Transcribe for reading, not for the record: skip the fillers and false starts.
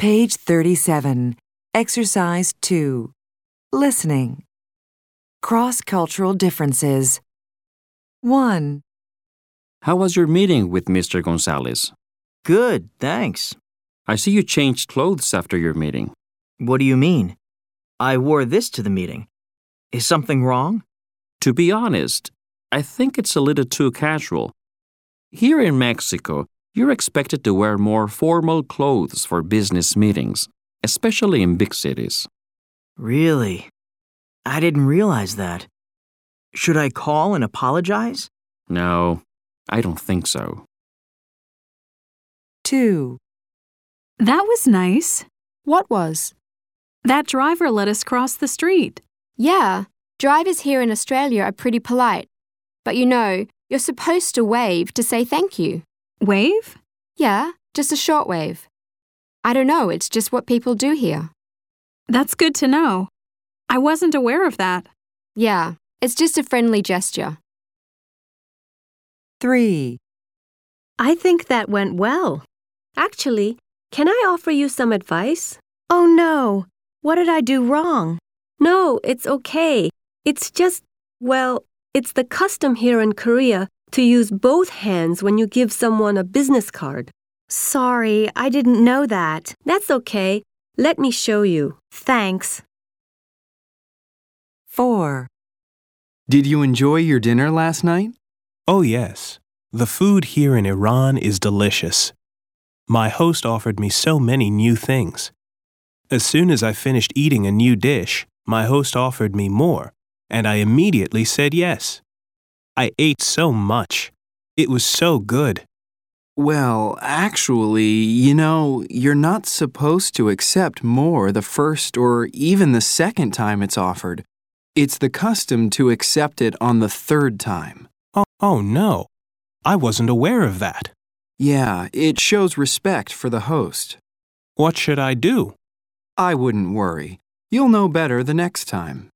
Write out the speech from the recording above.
Page 37, Exercise 2. Listening. Cross-cultural differences. 1. How was your meeting with Mr. Gonzalez? Good, thanks. I see you changed clothes after your meeting. What do you mean? I wore this to the meeting. Is something wrong? To be honest, I think it's a little too casual. Here in Mexico, you're expected to wear more formal clothes for business meetings, especially in big cities. Really? I didn't realize that. Should I call and apologize? No, I don't think so. 2. That was nice. What was? That driver let us cross the street. Yeah, drivers here in Australia are pretty polite. But you know, you're supposed to wave to say thank you. Wave? Yeah, just a short wave. I don't know, it's just what people do here. That's good to know. I wasn't aware of that. Yeah, it's just a friendly gesture. 3. I think that went well. Actually, can I offer you some advice? Oh no, what did I do wrong? No, it's okay. It's just, well, it's the custom here in Korea to use both hands when you give someone a business card. Sorry, I didn't know that. That's okay. Let me show you. Thanks. 4. Did you enjoy your dinner last night? Oh, yes. The food here in Iran is delicious. My host offered me so many new things. As soon as I finished eating a new dish, my host offered me more, and I immediately said yes. I ate so much. It was so good. Well, actually, you're not supposed to accept more the first or even the second time it's offered. It's the custom to accept it on the third time. Oh no. I wasn't aware of that. Yeah, it shows respect for the host. What should I do? I wouldn't worry. You'll know better the next time.